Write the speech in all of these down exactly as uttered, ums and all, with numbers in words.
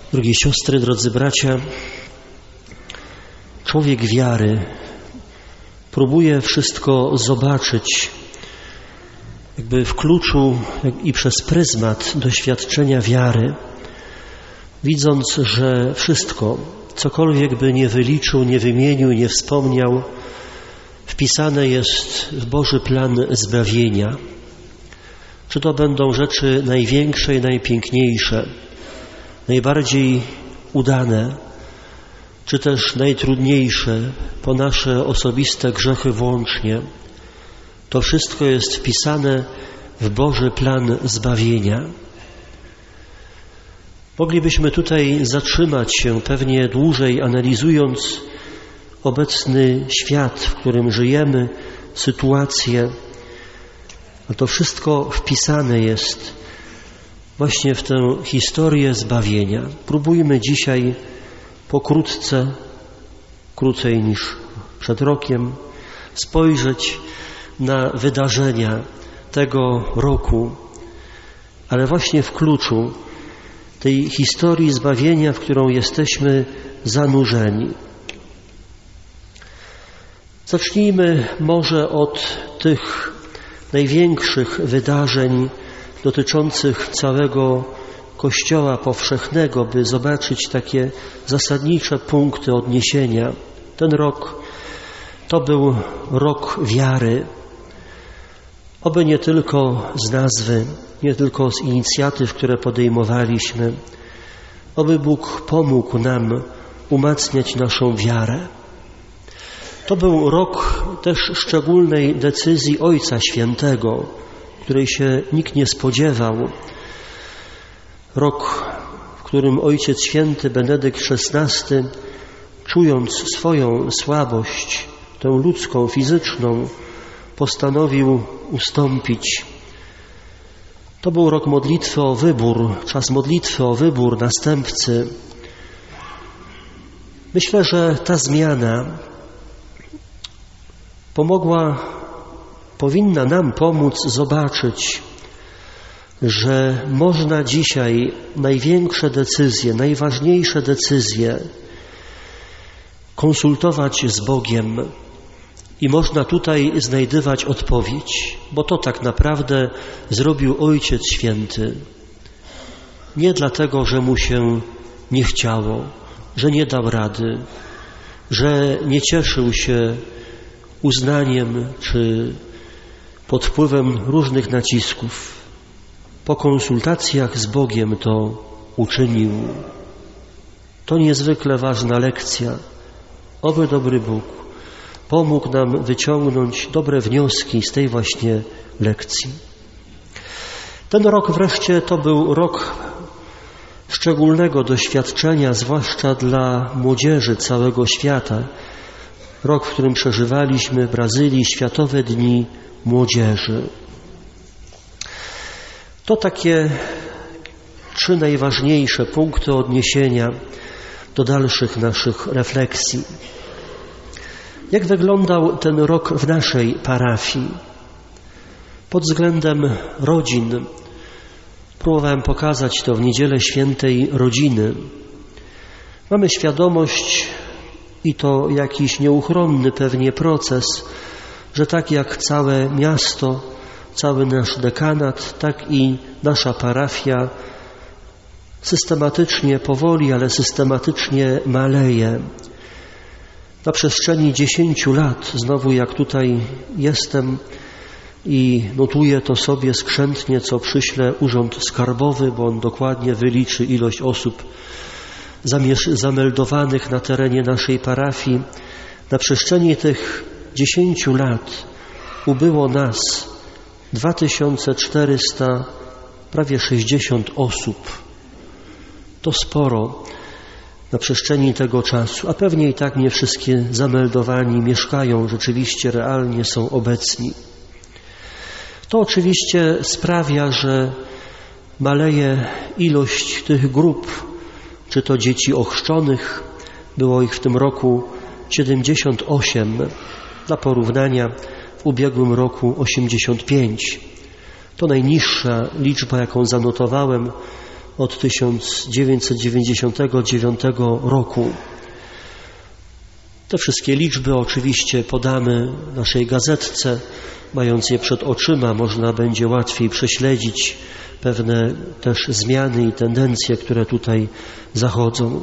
Drogie siostry, drodzy bracia, człowiek wiary próbuje wszystko zobaczyć jakby w kluczu i przez pryzmat doświadczenia wiary, widząc, że wszystko, cokolwiek by nie wyliczył, nie wymienił, nie wspomniał, wpisane jest w Boży plan zbawienia. Czy to będą rzeczy największe i najpiękniejsze, najbardziej udane, czy też najtrudniejsze, po nasze osobiste grzechy włącznie, to wszystko jest wpisane w Boży plan zbawienia. Moglibyśmy tutaj zatrzymać się pewnie dłużej, analizując obecny świat, w którym żyjemy, sytuację, a to wszystko wpisane jest właśnie w tę historię zbawienia. Próbujmy dzisiaj pokrótce, krócej niż przed rokiem, spojrzeć na wydarzenia tego roku, ale właśnie w kluczu tej historii zbawienia, w którą jesteśmy zanurzeni. Zacznijmy może od tych największych wydarzeń dotyczących całego Kościoła powszechnego, by zobaczyć takie zasadnicze punkty odniesienia. Ten rok to był rok wiary. Oby nie tylko z nazwy, nie tylko z inicjatyw, które podejmowaliśmy. Oby Bóg pomógł nam umacniać naszą wiarę. To był rok też szczególnej decyzji Ojca Świętego, której się nikt nie spodziewał. Rok, w którym Ojciec Święty Benedykt szesnasty, czując swoją słabość, tę ludzką, fizyczną, postanowił ustąpić. To był rok modlitwy o wybór, czas modlitwy o wybór następcy. Myślę, że ta zmiana pomogła, powinna nam pomóc zobaczyć, że można dzisiaj największe decyzje, najważniejsze decyzje konsultować z Bogiem i można tutaj znajdywać odpowiedź, bo to tak naprawdę zrobił Ojciec Święty. Nie dlatego, że mu się nie chciało, że nie dał rady, że nie cieszył się uznaniem czy pod wpływem różnych nacisków. Po konsultacjach z Bogiem to uczynił. To niezwykle ważna lekcja. Oby dobry Bóg pomógł nam wyciągnąć dobre wnioski z tej właśnie lekcji. Ten rok wreszcie to był rok szczególnego doświadczenia, zwłaszcza dla młodzieży całego świata. Rok, w którym przeżywaliśmy w Brazylii Światowe Dni Młodzieży. To takie trzy najważniejsze punkty odniesienia do dalszych naszych refleksji. Jak wyglądał ten rok w naszej parafii? Pod względem rodzin. Próbowałem pokazać to w Niedzielę Świętej Rodziny. Mamy świadomość, i to jakiś nieuchronny pewnie proces, że tak jak całe miasto, cały nasz dekanat, tak i nasza parafia systematycznie, powoli, ale systematycznie maleje. Na przestrzeni dziesięciu lat, znowu jak tutaj jestem i notuję to sobie skrzętnie, co przyśle Urząd Skarbowy, bo on dokładnie wyliczy ilość osób zameldowanych na terenie naszej parafii. Na przestrzeni tych dziesięciu lat ubyło nas dwa tysiące czterysta, prawie sześćdziesiąt osób. To sporo na przestrzeni tego czasu, a pewnie i tak nie wszystkie zameldowani mieszkają, rzeczywiście realnie są obecni. To oczywiście sprawia, że maleje ilość tych grup, czy to dzieci ochrzczonych, było ich w tym roku siedemdziesiąt osiem, dla porównania w ubiegłym roku osiemdziesiąt pięć. To najniższa liczba, jaką zanotowałem od tysiąc dziewięćset dziewięćdziesiątego dziewiątego roku. Te wszystkie liczby oczywiście podamy w naszej gazetce. Mając je przed oczyma, można będzie łatwiej prześledzić pewne też zmiany i tendencje, które tutaj zachodzą.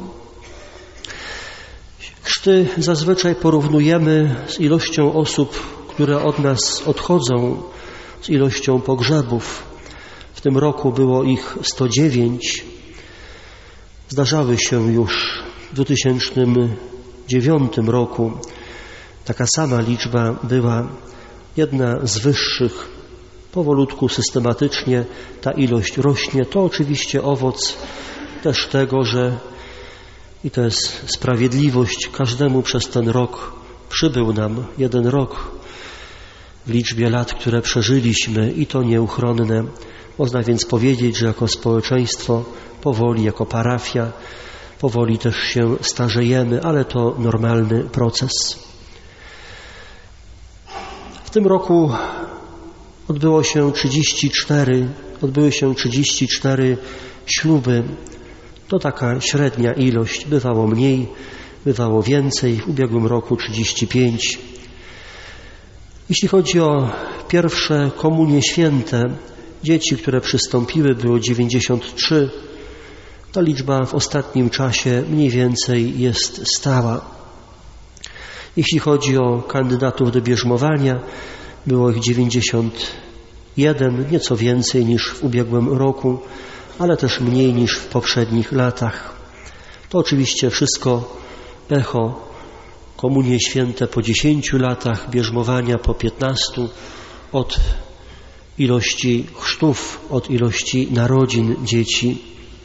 Chrzty zazwyczaj porównujemy z ilością osób, które od nas odchodzą, z ilością pogrzebów. W tym roku było ich sto dziewięć. Zdarzały się już w dwa tysiące dziewiątym roku. Taka sama liczba była, jedna z wyższych. Powolutku, systematycznie ta ilość rośnie. To oczywiście owoc też tego, że i to jest sprawiedliwość, każdemu przez ten rok przybył nam jeden rok w liczbie lat, które przeżyliśmy i to nieuchronne. Można więc powiedzieć, że jako społeczeństwo powoli, jako parafia, powoli też się starzejemy, ale to normalny proces. W tym roku odbyło się trzydzieści cztery, odbyły się trzydzieści cztery śluby. To taka średnia ilość. Bywało mniej, bywało więcej. W ubiegłym roku trzydzieści pięć. Jeśli chodzi o pierwsze komunie święte, dzieci, które przystąpiły, było dziewięćdziesiąt trzy. Ta liczba w ostatnim czasie mniej więcej jest stała. Jeśli chodzi o kandydatów do bierzmowania, było ich dziewięćdziesiąt jeden, nieco więcej niż w ubiegłym roku, ale też mniej niż w poprzednich latach. To oczywiście wszystko echo komunie święte po dziesięciu latach, bierzmowania po piętnastu, od ilości chrztów, od ilości narodzin dzieci.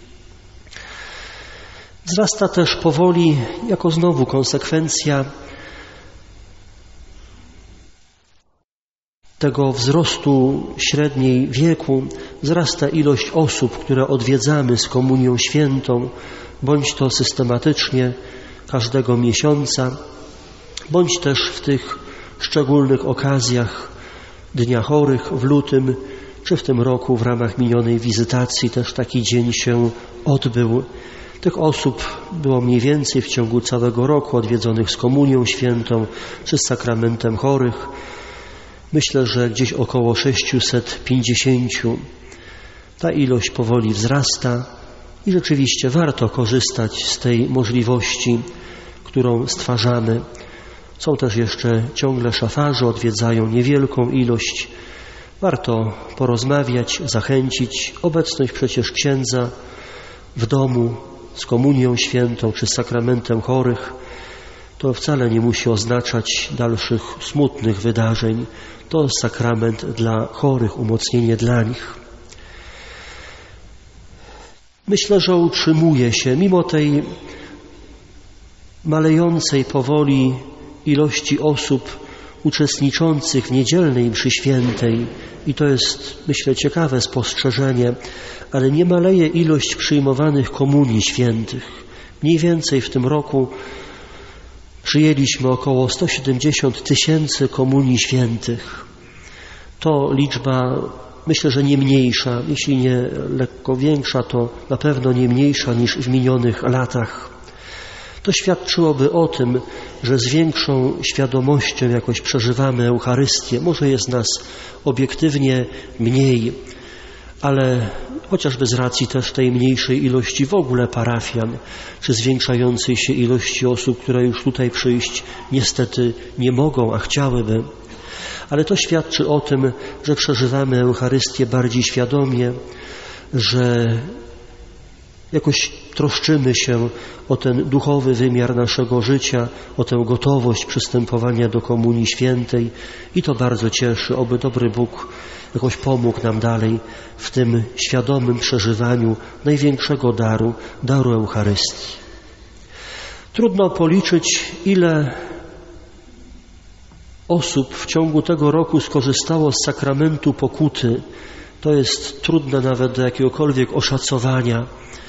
Wzrasta też powoli, jako znowu konsekwencja tego wzrostu średniej wieku, wzrasta ilość osób, które odwiedzamy z komunią świętą, bądź to systematycznie każdego miesiąca, bądź też w tych szczególnych okazjach Dnia Chorych w lutym, czy w tym roku w ramach minionej wizytacji też taki dzień się odbył. Tych osób było mniej więcej w ciągu całego roku odwiedzonych z komunią świętą, czy z sakramentem chorych. Myślę, że gdzieś około sześćset pięćdziesiąt. Ta ilość powoli wzrasta i rzeczywiście warto korzystać z tej możliwości, którą stwarzamy. Są też jeszcze ciągle szafarze, odwiedzają niewielką ilość. Warto porozmawiać, zachęcić. Obecność przecież księdza w domu z komunią świętą czy z sakramentem chorych to wcale nie musi oznaczać dalszych smutnych wydarzeń. To sakrament dla chorych, umocnienie dla nich. Myślę, że utrzymuje się, mimo tej malejącej powoli ilości osób uczestniczących w niedzielnej mszy świętej, i to jest, myślę, ciekawe spostrzeżenie, ale nie maleje ilość przyjmowanych komunii świętych. Mniej więcej w tym roku przyjęliśmy około sto siedemdziesiąt tysięcy komunii świętych. To liczba, myślę, że nie mniejsza, jeśli nie lekko większa, to na pewno nie mniejsza niż w minionych latach. To świadczyłoby o tym, że z większą świadomością jakoś przeżywamy Eucharystię. Może jest nas obiektywnie mniej, ale chociażby z racji też tej mniejszej ilości w ogóle parafian, czy zwiększającej się ilości osób, które już tutaj przyjść niestety nie mogą, a chciałyby. Ale to świadczy o tym, że przeżywamy Eucharystię bardziej świadomie, że jakoś troszczymy się o ten duchowy wymiar naszego życia, o tę gotowość przystępowania do Komunii Świętej i to bardzo cieszy. Oby dobry Bóg jakoś pomógł nam dalej w tym świadomym przeżywaniu największego daru, daru Eucharystii. Trudno policzyć, ile osób w ciągu tego roku skorzystało z sakramentu pokuty. To jest trudne nawet do jakiegokolwiek oszacowania.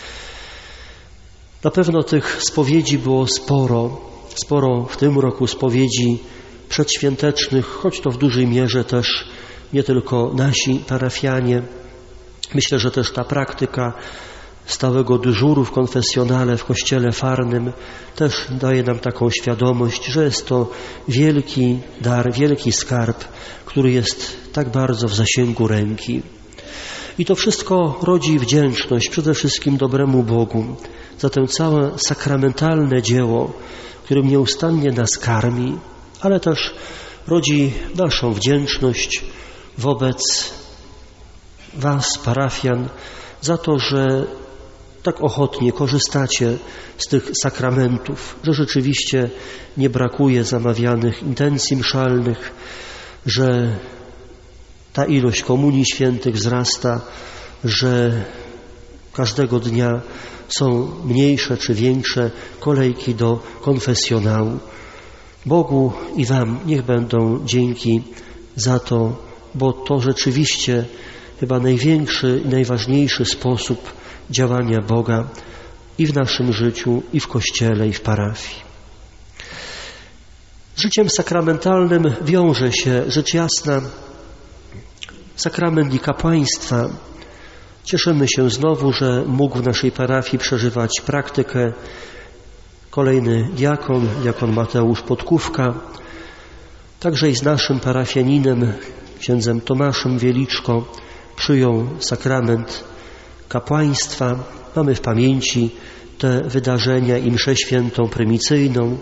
Na pewno tych spowiedzi było sporo. Sporo w tym roku spowiedzi przedświątecznych, choć to w dużej mierze też nie tylko nasi parafianie. Myślę, że też ta praktyka stałego dyżuru w konfesjonale w kościele farnym też daje nam taką świadomość, że jest to wielki dar, wielki skarb, który jest tak bardzo w zasięgu ręki. I to wszystko rodzi wdzięczność przede wszystkim dobremu Bogu za to całe sakramentalne dzieło, którym nieustannie nas karmi, ale też rodzi naszą wdzięczność wobec Was, parafian, za to, że tak ochotnie korzystacie z tych sakramentów, że rzeczywiście nie brakuje zamawianych intencji mszalnych, że ta ilość komunii świętych wzrasta, że każdego dnia są mniejsze czy większe kolejki do konfesjonału. Bogu i Wam niech będą dzięki za to, bo to rzeczywiście chyba największy i najważniejszy sposób działania Boga i w naszym życiu, i w Kościele, i w parafii. Z życiem sakramentalnym wiąże się, rzecz jasna, sakrament i kapłaństwa. Cieszymy się znowu, że mógł w naszej parafii przeżywać praktykę kolejny diakon, diakon Mateusz Podkówka, także i z naszym parafianinem, księdzem Tomaszem Wieliczko, przyjął sakrament kapłaństwa. Mamy w pamięci te wydarzenia i mszę świętą prymicyjną.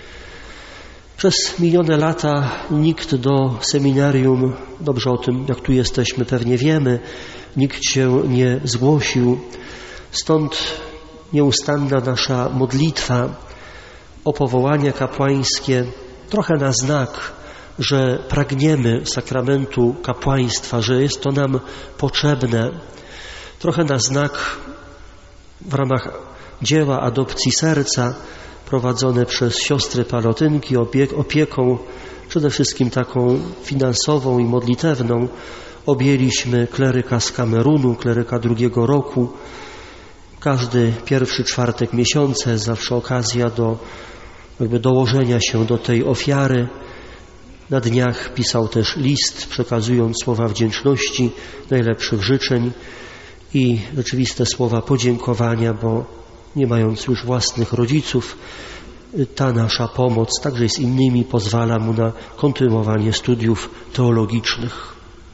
Przez minione lata nikt do seminarium, dobrze o tym, jak tu jesteśmy, pewnie wiemy, nikt się nie zgłosił. Stąd nieustanna nasza modlitwa o powołania kapłańskie, trochę na znak, że pragniemy sakramentu kapłaństwa, że jest to nam potrzebne. Trochę na znak w ramach dzieła adopcji serca prowadzone przez siostry palotynki, opieką przede wszystkim taką finansową i modlitewną objęliśmy kleryka z Kamerunu, kleryka drugiego roku. Każdy pierwszy czwartek miesiąca jest zawsze okazja do jakby dołożenia się do tej ofiary. Na dniach pisał też list, przekazując słowa wdzięczności, najlepszych życzeń i rzeczywiste słowa podziękowania, bo nie mając już własnych rodziców, ta nasza pomoc także z innymi pozwala mu na kontynuowanie studiów teologicznych.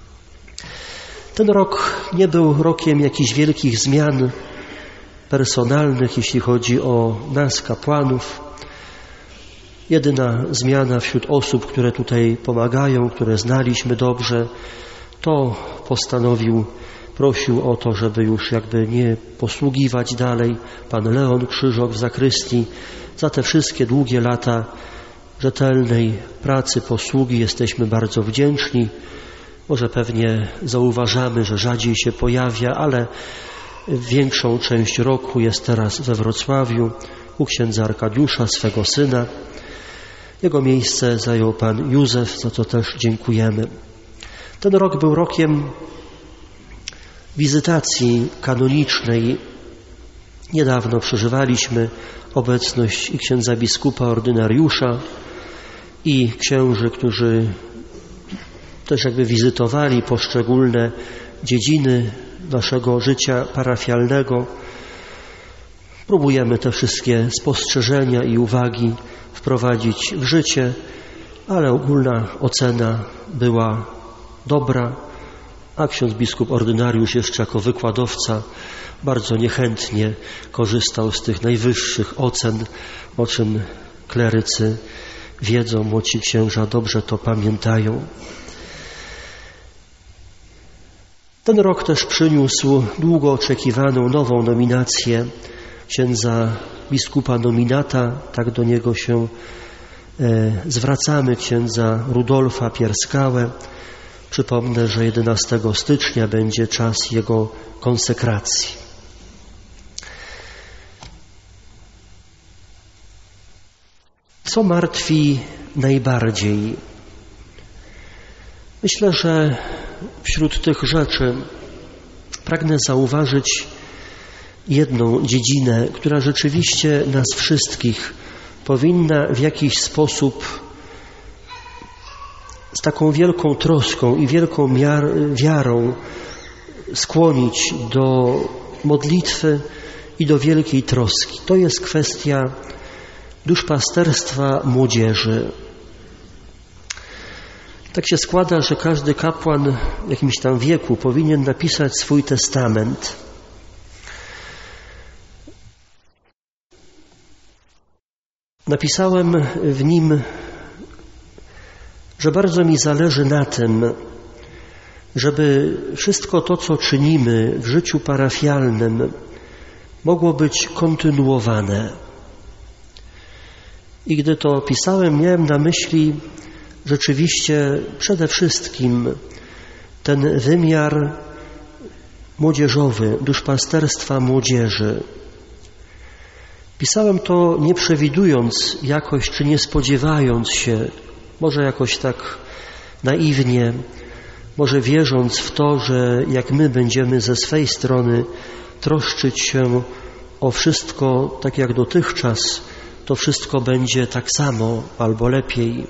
Ten rok nie był rokiem jakichś wielkich zmian personalnych, jeśli chodzi o nas, kapłanów. Jedyna zmiana wśród osób, które tutaj pomagają, które znaliśmy dobrze, to postanowił, prosił o to, żeby już jakby nie posługiwać dalej pan Leon Krzyżok w zakrystii. Za te wszystkie długie lata rzetelnej pracy, posługi jesteśmy bardzo wdzięczni. Może pewnie zauważamy, że rzadziej się pojawia, ale większą część roku jest teraz we Wrocławiu u księdza Arkadiusza, swego syna. Jego miejsce zajął pan Józef, za co też dziękujemy. Ten rok był rokiem wizytacji kanonicznej. Niedawno przeżywaliśmy obecność i księdza biskupa ordynariusza i księży, którzy też jakby wizytowali poszczególne dziedziny naszego życia parafialnego. Próbujemy te wszystkie spostrzeżenia i uwagi wprowadzić w życie, ale ogólna ocena była dobra, a ksiądz biskup ordynariusz jeszcze jako wykładowca bardzo niechętnie korzystał z tych najwyższych ocen, o czym klerycy wiedzą, młodzi księża dobrze to pamiętają. Ten rok też przyniósł długo oczekiwaną nową nominację księdza biskupa nominata, tak do niego się e, zwracamy, księdza Rudolfa Pierskałę. Przypomnę, że jedenastego stycznia będzie czas jego konsekracji. Co martwi najbardziej? Myślę, że wśród tych rzeczy pragnę zauważyć jedną dziedzinę, która rzeczywiście nas wszystkich powinna w jakiś sposób z taką wielką troską i wielką miar, wiarą skłonić do modlitwy i do wielkiej troski. To jest kwestia duszpasterstwa młodzieży. Tak się składa, że każdy kapłan w jakimś tam wieku powinien napisać swój testament. Napisałem w nim, że bardzo mi zależy na tym, żeby wszystko to, co czynimy w życiu parafialnym, mogło być kontynuowane. I gdy to pisałem, miałem na myśli rzeczywiście przede wszystkim ten wymiar młodzieżowy, duszpasterstwa młodzieży. Pisałem to nie przewidując jakoś, czy nie spodziewając się, może jakoś tak naiwnie, może wierząc w to, że jak my będziemy ze swej strony troszczyć się o wszystko tak jak dotychczas, to wszystko będzie tak samo albo lepiej.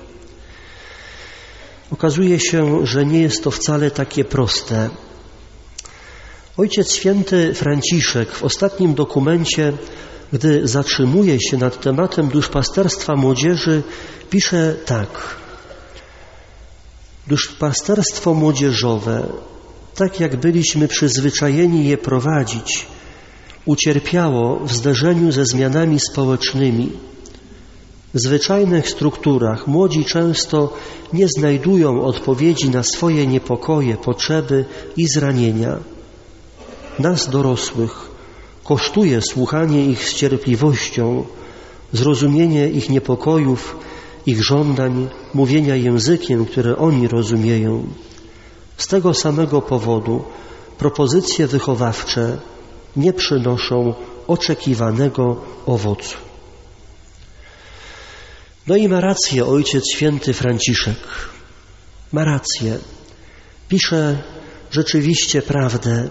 Okazuje się, że nie jest to wcale takie proste. Ojciec Święty Franciszek w ostatnim dokumencie, gdy zatrzymuje się nad tematem duszpasterstwa młodzieży, pisze tak. Duszpasterstwo młodzieżowe, tak jak byliśmy przyzwyczajeni je prowadzić, ucierpiało w zderzeniu ze zmianami społecznymi. W zwyczajnych strukturach młodzi często nie znajdują odpowiedzi na swoje niepokoje, potrzeby i zranienia. Nas, dorosłych, kosztuje słuchanie ich z cierpliwością, zrozumienie ich niepokojów, ich żądań, mówienia językiem, który oni rozumieją. Z tego samego powodu propozycje wychowawcze nie przynoszą oczekiwanego owocu. No i ma rację Ojciec Święty Franciszek. Ma rację. Pisze rzeczywiście prawdę.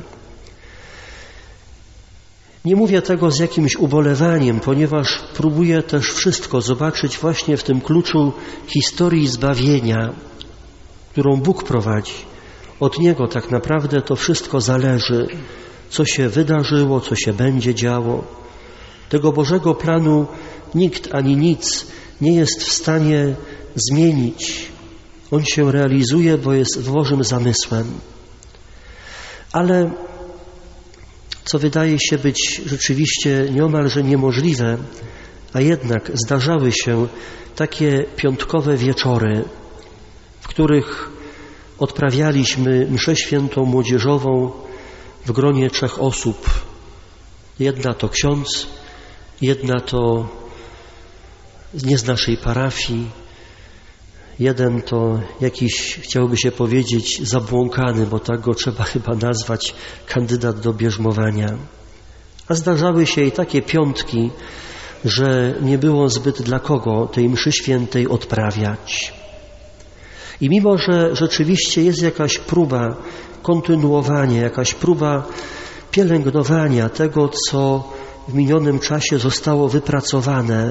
Nie mówię tego z jakimś ubolewaniem, ponieważ próbuję też wszystko zobaczyć właśnie w tym kluczu historii zbawienia, którą Bóg prowadzi. Od Niego tak naprawdę to wszystko zależy, co się wydarzyło, co się będzie działo. Tego Bożego planu nikt ani nic nie jest w stanie zmienić. On się realizuje, bo jest Bożym zamysłem. Ale co wydaje się być rzeczywiście nieomalże niemożliwe, a jednak zdarzały się takie piątkowe wieczory, w których odprawialiśmy mszę świętą młodzieżową w gronie trzech osób. Jedna to ksiądz, jedna to nie z naszej parafii, jeden to jakiś, chciałoby się powiedzieć, zabłąkany, bo tak go trzeba chyba nazwać, kandydat do bierzmowania. A zdarzały się i takie piątki, że nie było zbyt dla kogo tej mszy świętej odprawiać. I mimo, że rzeczywiście jest jakaś próba kontynuowania, jakaś próba pielęgnowania tego, co w minionym czasie zostało wypracowane,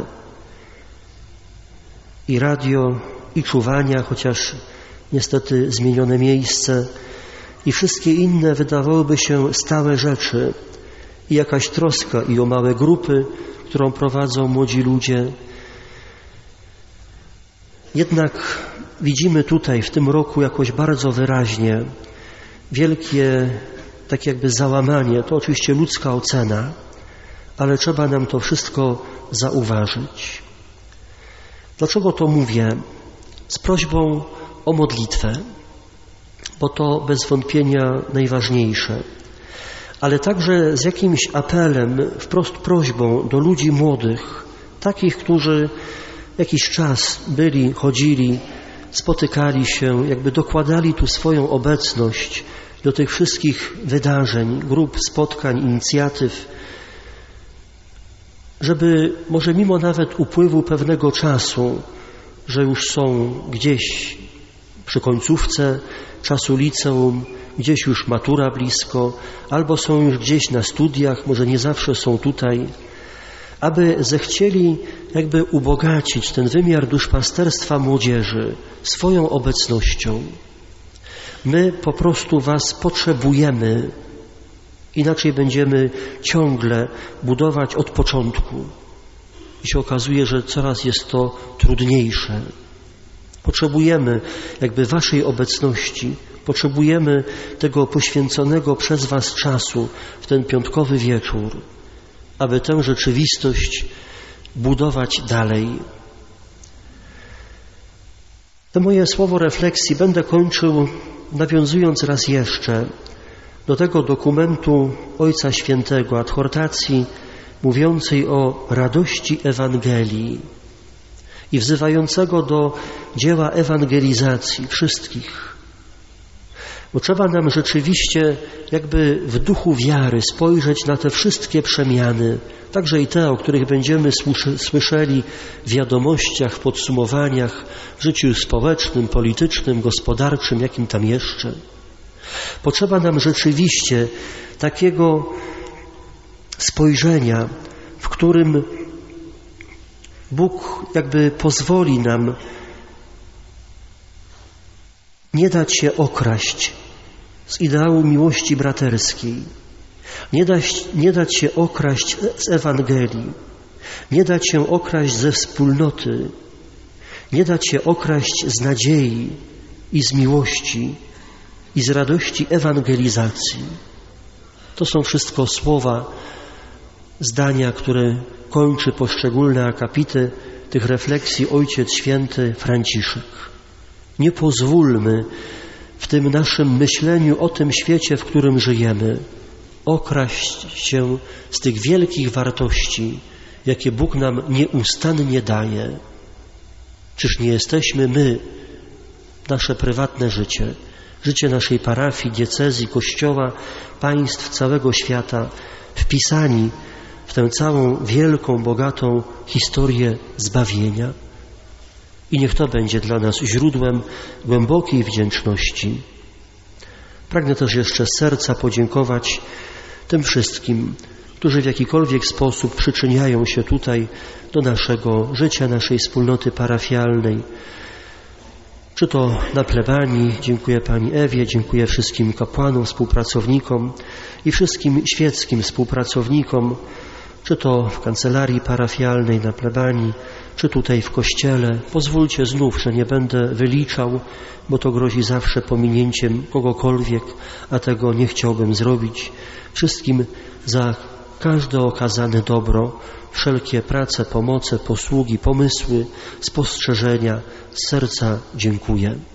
i radio, i czuwania, chociaż niestety zmienione miejsce, i wszystkie inne wydawałyby się stałe rzeczy, i jakaś troska i o małe grupy, którą prowadzą młodzi ludzie. Jednak widzimy tutaj w tym roku jakoś bardzo wyraźnie wielkie tak jakby załamanie. To oczywiście ludzka ocena, ale trzeba nam to wszystko zauważyć. Dlaczego to mówię? Z prośbą o modlitwę, bo to bez wątpienia najważniejsze, ale także z jakimś apelem, wprost prośbą do ludzi młodych, takich, którzy jakiś czas byli, chodzili, spotykali się, jakby dokładali tu swoją obecność do tych wszystkich wydarzeń, grup, spotkań, inicjatyw, żeby może mimo nawet upływu pewnego czasu, że już są gdzieś przy końcówce czasu liceum, gdzieś już matura blisko, albo są już gdzieś na studiach, może nie zawsze są tutaj, aby zechcieli jakby ubogacić ten wymiar duszpasterstwa młodzieży swoją obecnością. My po prostu Was potrzebujemy. Inaczej będziemy ciągle budować od początku. I się okazuje, że coraz jest to trudniejsze. Potrzebujemy jakby Waszej obecności, potrzebujemy tego poświęconego przez Was czasu w ten piątkowy wieczór, aby tę rzeczywistość budować dalej. To moje słowo refleksji będę kończył nawiązując raz jeszcze do tego dokumentu Ojca Świętego, adhortacji mówiącej o radości Ewangelii i wzywającego do dzieła ewangelizacji wszystkich. Bo trzeba nam rzeczywiście jakby w duchu wiary spojrzeć na te wszystkie przemiany, także i te, o których będziemy słyszeli w wiadomościach, w podsumowaniach, w życiu społecznym, politycznym, gospodarczym, jakim tam jeszcze. Potrzeba nam rzeczywiście takiego spojrzenia, w którym Bóg jakby pozwoli nam nie dać się okraść z ideału miłości braterskiej, nie dać, nie dać się okraść z Ewangelii, nie dać się okraść ze wspólnoty, nie dać się okraść z nadziei i z miłości i z radości ewangelizacji. To są wszystko słowa, zdania, które kończy poszczególne akapity tych refleksji Ojciec Święty Franciszek. Nie pozwólmy w tym naszym myśleniu o tym świecie, w którym żyjemy, okraść się z tych wielkich wartości, jakie Bóg nam nieustannie daje. Czyż nie jesteśmy my, nasze prywatne życie, życie naszej parafii, diecezji, Kościoła, państw całego świata, wpisani w tę całą wielką, bogatą historię zbawienia? I niech to będzie dla nas źródłem głębokiej wdzięczności. Pragnę też jeszcze z serca podziękować tym wszystkim, którzy w jakikolwiek sposób przyczyniają się tutaj do naszego życia, naszej wspólnoty parafialnej. Czy to na plebanii, dziękuję Pani Ewie, dziękuję wszystkim kapłanom, współpracownikom i wszystkim świeckim współpracownikom, czy to w kancelarii parafialnej, na plebanii, czy tutaj w kościele. Pozwólcie znów, że nie będę wyliczał, bo to grozi zawsze pominięciem kogokolwiek, a tego nie chciałbym zrobić. Wszystkim za każde okazane dobro, wszelkie prace, pomoce, posługi, pomysły, spostrzeżenia z serca dziękuję.